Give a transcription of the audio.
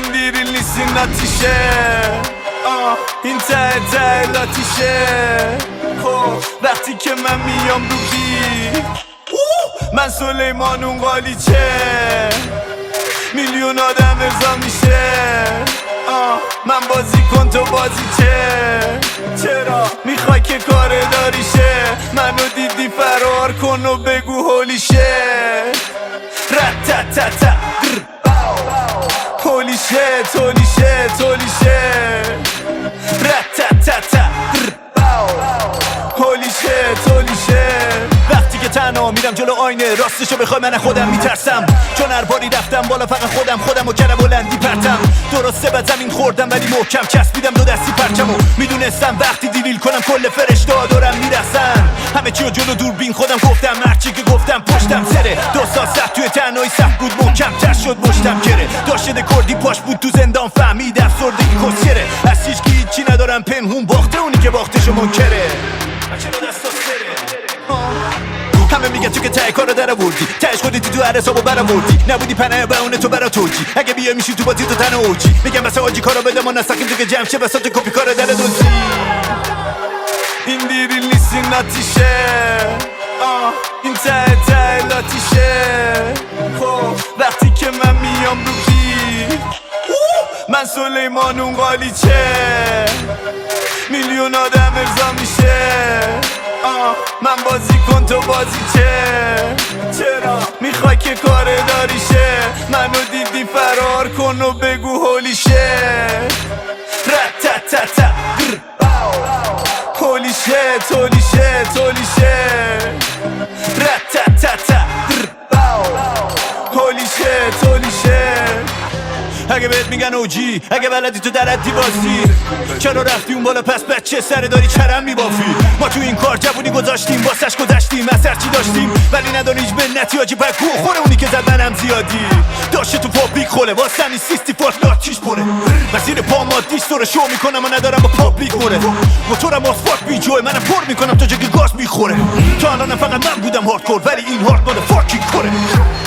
این دیری لیسی نتیشه این ته لاتیشه. خب وقتی که من میام رو بی من سلیمان اون قالیچه میلیون آدم ارضا میشه. من بازی کن تو بازی چرا میخوای که کار داریشه؟ منو دیدی فرار کن و بگو هولیشه. رتتتا هولیشه تولیشه رتتتا هولیشه. وقتی که تنها میرم جلو آینه راستشو بخوای من خودم میترسم، چون هر باری رفتم بالا فقط خودمو کردم بلندی پرتم. درسته به زمین خوردم ولی محکم چسبیدم دو دستی پرچمو. میدونستم وقتی دیلیل کنم کل فرشته‌ها دارم میرقصن. همه چیو جلو دوربین خودم گفتم، هرچی که گفتم پشتم سره. 2 سال سخت توی تنهایی سخت بود، محکم تر شد مشتم کره. داشته کردی پاش بود تو زندان، فهمید افسردگی کسکره. از هیچ کی هیچی ندارم پنهون، باخته اونی که باختشو منکره. همه میگن تو که ته کارو در آوردی، تهش خودتی تو هر حسابو برآوردی. نبودی پناه به اون تو برا توجی، اگه بیا میشی تو بازی تو تن اوجی. میگم واسه آجی کارو بده ما نساکیم تو که جمع شه واسه تو کپی کارو در دوزی. این دیری لیسی نتیشه این ته لاتیشه. خب وقتی که من میام رو بی من سلیمان اون قالیچه میلیون آدم ارضا میشه. من بازی کن تو بازی چرا میخوای که کار داریشه؟ منو دیدی فرار کن و بگو هولیشه. رتتتا هولیشه تولیشه رتتتا هولیشه. اگه بهت میگن اوجی، اگه بلدی تو در حدی بازی، چرا رفتی اون بالا پس بچه سر داری چرم میبافی؟ ما تو این کار جوونی گذاشتیم، واسش گذشتیم، از هرچی داشتیم ولی نداری هیچ منتی. آجی بر گوه خوره اونی که زد منم زیادی. داشته تو پابلیک خوله واسنی سیستی فورت لاتیش پره. مسیر پا مادیش تو رو شو میکنم و ندارم با پابلیک موره. موتورم آسفالت بی جوه منم پر میکنم تا جگه گاز میخوره. تا الانم فقط من بودم هاردکور ولی این هارد مال فاکی کره.